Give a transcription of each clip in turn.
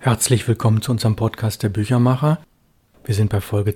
Herzlich willkommen zu unserem Podcast der Büchermacher. Wir sind bei Folge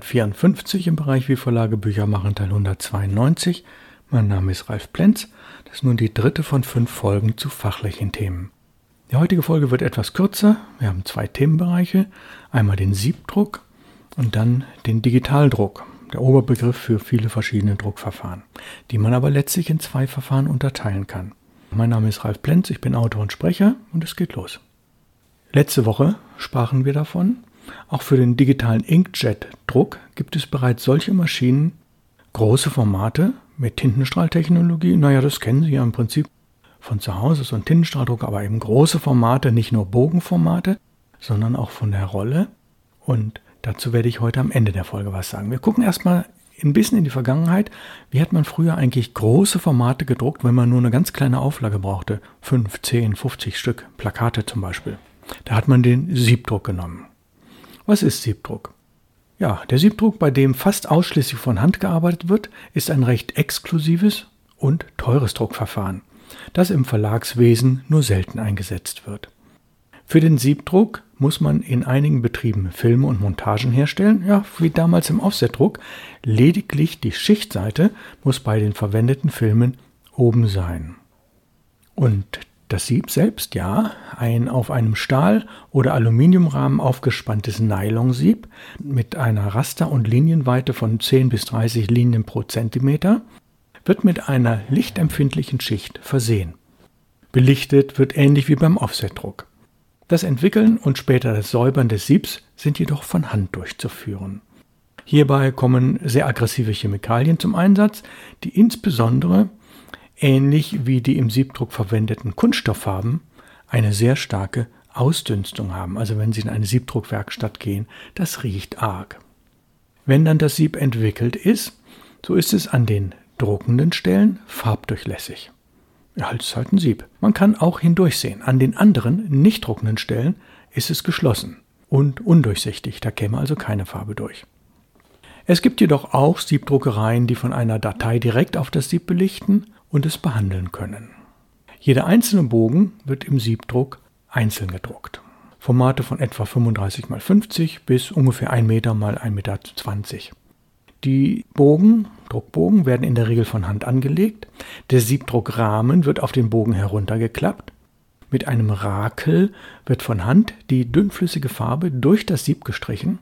254 im Bereich Wie-Verlage Bücher machen, Teil 192. Mein Name ist Ralf Plenz. Das ist nun die dritte von 5 Folgen zu fachlichen Themen. Die heutige Folge wird etwas kürzer. Wir haben 2 Themenbereiche. Einmal den Siebdruck und dann den Digitaldruck. Der Oberbegriff für viele verschiedene Druckverfahren, die man aber letztlich in 2 Verfahren unterteilen kann. Mein Name ist Ralf Plenz, ich bin Autor und Sprecher und es geht los. Letzte Woche sprachen wir davon, auch für den digitalen Inkjet-Druck gibt es bereits solche Maschinen, große Formate mit Tintenstrahltechnologie. Naja, das kennen Sie ja im Prinzip von zu Hause, so ein Tintenstrahldruck, aber eben große Formate, nicht nur Bogenformate, sondern auch von der Rolle. Und dazu werde ich heute am Ende der Folge was sagen. Wir gucken erstmal ein bisschen in die Vergangenheit. Wie hat man früher eigentlich große Formate gedruckt, wenn man nur eine ganz kleine Auflage brauchte? 5, 10, 50 Stück, Plakate zum Beispiel. Da hat man den Siebdruck genommen. Was ist Siebdruck? Ja, der Siebdruck, bei dem fast ausschließlich von Hand gearbeitet wird, ist ein recht exklusives und teures Druckverfahren, das im Verlagswesen nur selten eingesetzt wird. Für den Siebdruck muss man in einigen Betrieben Filme und Montagen herstellen, ja, wie damals im Offsetdruck. Lediglich die Schichtseite muss bei den verwendeten Filmen oben sein. Und das Sieb selbst, ja, ein auf einem Stahl- oder Aluminiumrahmen aufgespanntes Nylonsieb mit einer Raster- und Linienweite von 10 bis 30 Linien pro Zentimeter, wird mit einer lichtempfindlichen Schicht versehen. Belichtet wird ähnlich wie beim Offsetdruck. Das Entwickeln und später das Säubern des Siebs sind jedoch von Hand durchzuführen. Hierbei kommen sehr aggressive Chemikalien zum Einsatz, die insbesondere ähnlich wie die im Siebdruck verwendeten Kunststofffarben, eine sehr starke Ausdünstung haben. Also wenn Sie in eine Siebdruckwerkstatt gehen, das riecht arg. Wenn dann das Sieb entwickelt ist, so ist es an den druckenden Stellen farbdurchlässig. Ja, es ist halt ein Sieb. Man kann auch hindurchsehen. An den anderen, nicht druckenden Stellen ist es geschlossen und undurchsichtig. Da käme also keine Farbe durch. Es gibt jedoch auch Siebdruckereien, die von einer Datei direkt auf das Sieb belichten und es behandeln können. Jeder einzelne Bogen wird im Siebdruck einzeln gedruckt. Formate von etwa 35 x 50 bis ungefähr 1 Meter x 1,20 Meter. Die Druckbogen werden in der Regel von Hand angelegt. Der Siebdruckrahmen wird auf den Bogen heruntergeklappt. Mit einem Rakel wird von Hand die dünnflüssige Farbe durch das Sieb gestrichen.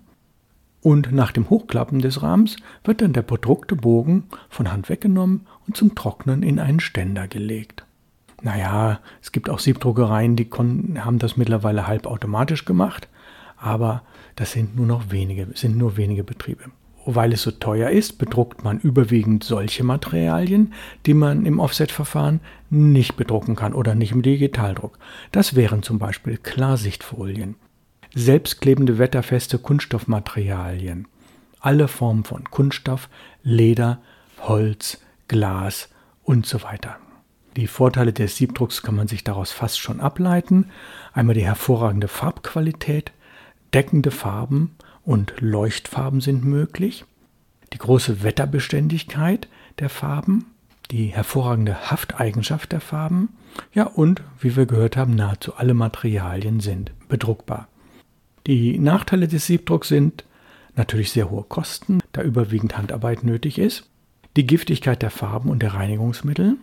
Und nach dem Hochklappen des Rahmens wird dann der bedruckte Bogen von Hand weggenommen und zum Trocknen in einen Ständer gelegt. Naja, es gibt auch Siebdruckereien, die haben das mittlerweile halbautomatisch gemacht, aber das sind nur wenige Betriebe. Weil es so teuer ist, bedruckt man überwiegend solche Materialien, die man im Offset-Verfahren nicht bedrucken kann oder nicht im Digitaldruck. Das wären zum Beispiel Klarsichtfolien, selbstklebende wetterfeste Kunststoffmaterialien, alle Formen von Kunststoff, Leder, Holz, Glas und so weiter. Die Vorteile des Siebdrucks kann man sich daraus fast schon ableiten. Einmal die hervorragende Farbqualität, deckende Farben und Leuchtfarben sind möglich, die große Wetterbeständigkeit der Farben, die hervorragende Hafteigenschaft der Farben, ja und, wie wir gehört haben, nahezu alle Materialien sind bedruckbar. Die Nachteile des Siebdrucks sind natürlich sehr hohe Kosten, da überwiegend Handarbeit nötig ist, die Giftigkeit der Farben und der Reinigungsmittel,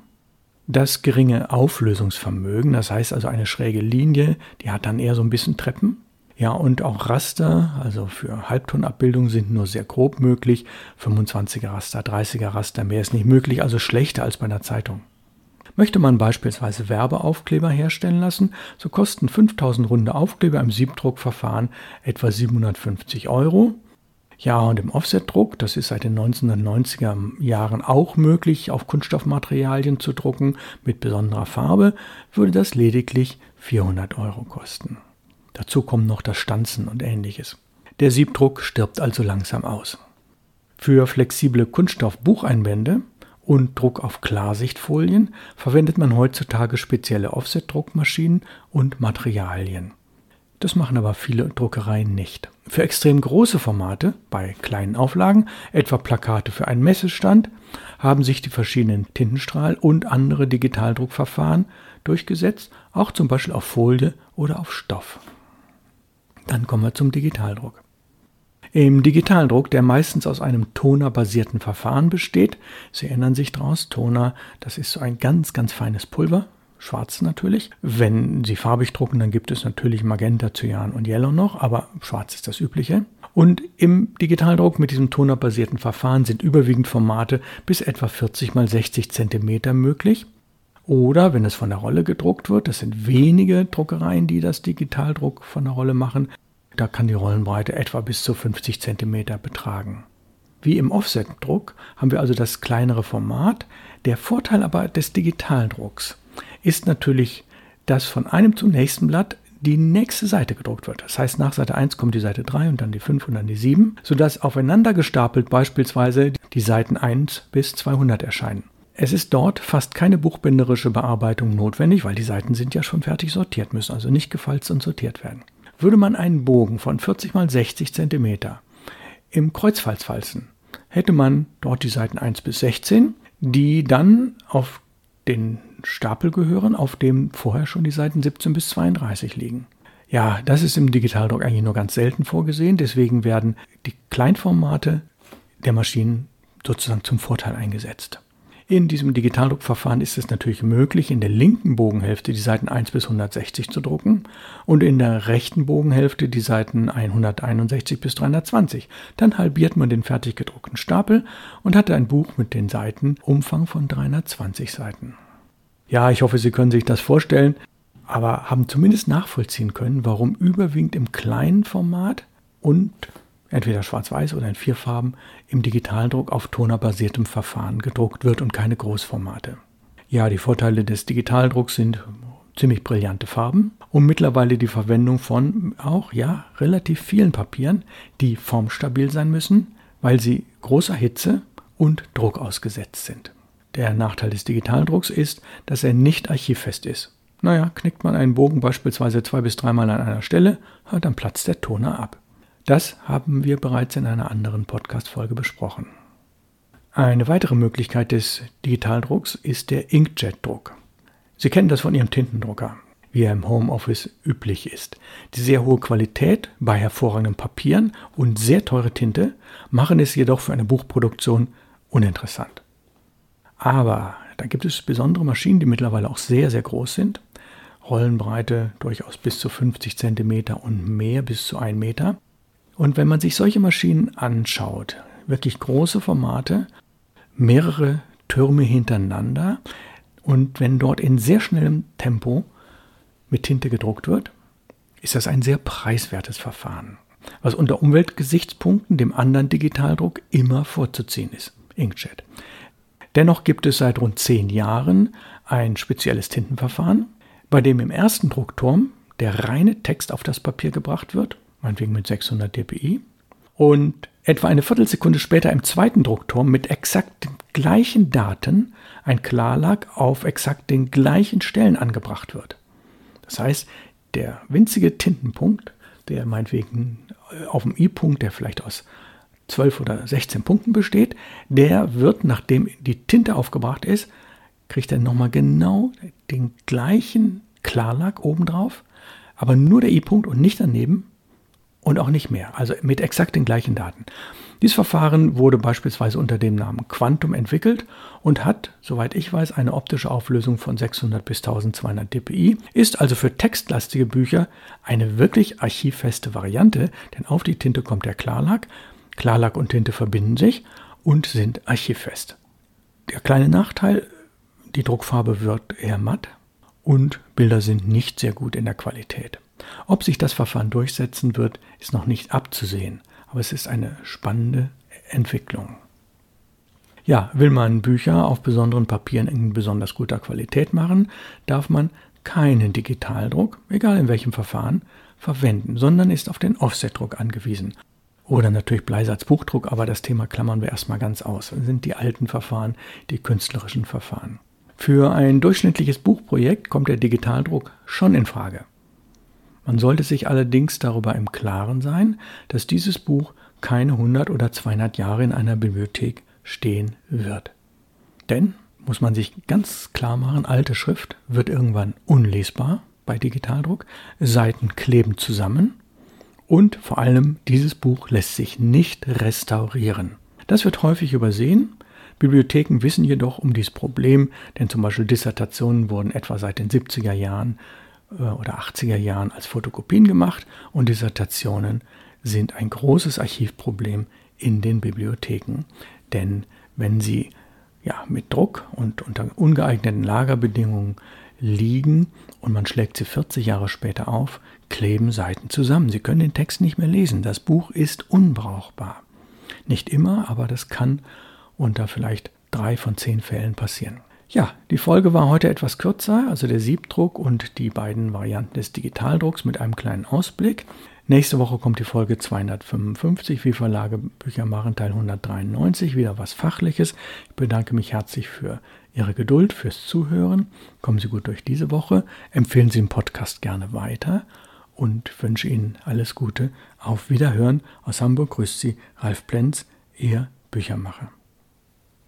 das geringe Auflösungsvermögen, das heißt also eine schräge Linie, die hat dann eher so ein bisschen Treppen. Ja, und auch Raster, also für Halbtonabbildungen sind nur sehr grob möglich, 25er Raster, 30er Raster, mehr ist nicht möglich, also schlechter als bei einer Zeitung. Möchte man beispielsweise Werbeaufkleber herstellen lassen, so kosten 5000 runde Aufkleber im Siebdruckverfahren etwa 750 €. Ja, und im Offsetdruck, das ist seit den 1990er Jahren auch möglich, auf Kunststoffmaterialien zu drucken mit besonderer Farbe, würde das lediglich 400 € kosten. Dazu kommen noch das Stanzen und Ähnliches. Der Siebdruck stirbt also langsam aus. Für flexible Kunststoffbucheinbände und Druck auf Klarsichtfolien verwendet man heutzutage spezielle Offset-Druckmaschinen und Materialien. Das machen aber viele Druckereien nicht. Für extrem große Formate, bei kleinen Auflagen, etwa Plakate für einen Messestand, haben sich die verschiedenen Tintenstrahl- und andere Digitaldruckverfahren durchgesetzt, auch zum Beispiel auf Folie oder auf Stoff. Dann kommen wir zum Digitaldruck. Im Digitaldruck, der meistens aus einem tonerbasierten Verfahren besteht, Sie erinnern sich draus, Toner, das ist so ein ganz, ganz feines Pulver, schwarz natürlich. Wenn Sie farbig drucken, dann gibt es natürlich Magenta, Cyan und Yellow noch, aber schwarz ist das Übliche. Und im Digitaldruck mit diesem tonerbasierten Verfahren sind überwiegend Formate bis etwa 40 x 60 cm möglich. Oder wenn es von der Rolle gedruckt wird, das sind wenige Druckereien, die das Digitaldruck von der Rolle machen, da kann die Rollenbreite etwa bis zu 50 cm betragen. Wie im Offsetdruck haben wir also das kleinere Format. Der Vorteil aber des Digitaldrucks ist natürlich, dass von einem zum nächsten Blatt die nächste Seite gedruckt wird. Das heißt, nach Seite 1 kommt die Seite 3 und dann die 5 und dann die 7, sodass aufeinander gestapelt beispielsweise die Seiten 1 bis 200 erscheinen. Es ist dort fast keine buchbinderische Bearbeitung notwendig, weil die Seiten sind ja schon fertig sortiert, müssen also nicht gefalzt und sortiert werden. Würde man einen Bogen von 40 x 60 cm im Kreuzfalz falzen, hätte man dort die Seiten 1 bis 16, die dann auf den Stapel gehören, auf dem vorher schon die Seiten 17 bis 32 liegen. Ja, das ist im Digitaldruck eigentlich nur ganz selten vorgesehen, deswegen werden die Kleinformate der Maschinen sozusagen zum Vorteil eingesetzt. In diesem Digitaldruckverfahren ist es natürlich möglich, in der linken Bogenhälfte die Seiten 1 bis 160 zu drucken und in der rechten Bogenhälfte die Seiten 161 bis 320. Dann halbiert man den fertig gedruckten Stapel und hat ein Buch mit den Seitenumfang von 320 Seiten. Ja, ich hoffe, Sie können sich das vorstellen, aber haben zumindest nachvollziehen können, warum überwiegend im kleinen Format und entweder schwarz-weiß oder in 4 Farben im Digitaldruck auf tonerbasiertem Verfahren gedruckt wird und keine Großformate. Ja, die Vorteile des Digitaldrucks sind ziemlich brillante Farben und mittlerweile die Verwendung von auch relativ vielen Papieren, die formstabil sein müssen, weil sie großer Hitze und Druck ausgesetzt sind. Der Nachteil des Digitaldrucks ist, dass er nicht archivfest ist. Knickt man einen Bogen beispielsweise 2- bis 3-mal an einer Stelle, dann platzt der Toner ab. Das haben wir bereits in einer anderen Podcast-Folge besprochen. Eine weitere Möglichkeit des Digitaldrucks ist der Inkjet-Druck. Sie kennen das von Ihrem Tintendrucker, wie er im Homeoffice üblich ist. Die sehr hohe Qualität bei hervorragenden Papieren und sehr teure Tinte machen es jedoch für eine Buchproduktion uninteressant. Aber da gibt es besondere Maschinen, die mittlerweile auch sehr, sehr groß sind. Rollenbreite durchaus bis zu 50 cm und mehr, bis zu 1 Meter. Und wenn man sich solche Maschinen anschaut, wirklich große Formate, mehrere Türme hintereinander und wenn dort in sehr schnellem Tempo mit Tinte gedruckt wird, ist das ein sehr preiswertes Verfahren, was unter Umweltgesichtspunkten dem anderen Digitaldruck immer vorzuziehen ist, Inkjet. Dennoch gibt es seit rund 10 Jahren ein spezielles Tintenverfahren, bei dem im ersten Druckturm der reine Text auf das Papier gebracht wird, meinetwegen mit 600 dpi, und etwa eine Viertelsekunde später im zweiten Druckturm mit exakt den gleichen Daten ein Klarlack auf exakt den gleichen Stellen angebracht wird. Das heißt, der winzige Tintenpunkt, der meinetwegen auf dem I-Punkt, der vielleicht aus 12 oder 16 Punkten besteht, der wird, nachdem die Tinte aufgebracht ist, kriegt er nochmal genau den gleichen Klarlack obendrauf, aber nur der I-Punkt und nicht daneben und auch nicht mehr, also mit exakt den gleichen Daten. Dieses Verfahren wurde beispielsweise unter dem Namen Quantum entwickelt und hat, soweit ich weiß, eine optische Auflösung von 600 bis 1200 dpi, ist also für textlastige Bücher eine wirklich archivfeste Variante, denn auf die Tinte kommt der Klarlack. Klarlack und Tinte verbinden sich und sind archivfest. Der kleine Nachteil, die Druckfarbe wird eher matt und Bilder sind nicht sehr gut in der Qualität. Ob sich das Verfahren durchsetzen wird, ist noch nicht abzusehen, aber es ist eine spannende Entwicklung. Ja, will man Bücher auf besonderen Papieren in besonders guter Qualität machen, darf man keinen Digitaldruck, egal in welchem Verfahren, verwenden, sondern ist auf den Offsetdruck angewiesen. Oder natürlich Bleisatzbuchdruck, aber das Thema klammern wir erstmal ganz aus. Das sind die alten Verfahren, die künstlerischen Verfahren. Für ein durchschnittliches Buchprojekt kommt der Digitaldruck schon in Frage. Man sollte sich allerdings darüber im Klaren sein, dass dieses Buch keine 100 oder 200 Jahre in einer Bibliothek stehen wird. Denn, muss man sich ganz klar machen, alte Schrift wird irgendwann unlesbar bei Digitaldruck, Seiten kleben zusammen Und vor allem, dieses Buch lässt sich nicht restaurieren. Das wird häufig übersehen. Bibliotheken wissen jedoch um dieses Problem, denn zum Beispiel Dissertationen wurden etwa seit den 70er Jahren oder 80er Jahren als Fotokopien gemacht und Dissertationen sind ein großes Archivproblem in den Bibliotheken. Denn wenn sie mit Druck und unter ungeeigneten Lagerbedingungen liegen und man schlägt sie 40 Jahre später auf, kleben Seiten zusammen. Sie können den Text nicht mehr lesen. Das Buch ist unbrauchbar. Nicht immer, aber das kann unter vielleicht 3 von 10 Fällen passieren. Ja, die Folge war heute etwas kürzer, also der Siebdruck und die beiden Varianten des Digitaldrucks mit einem kleinen Ausblick. Nächste Woche kommt die Folge 255, wie Verlage Bücher machen, Teil 193, wieder was Fachliches. Ich bedanke mich herzlich für Ihre Geduld, fürs Zuhören. Kommen Sie gut durch diese Woche, empfehlen Sie den Podcast gerne weiter und wünsche Ihnen alles Gute. Auf Wiederhören. Aus Hamburg grüßt Sie Ralf Plenz, Ihr Büchermacher.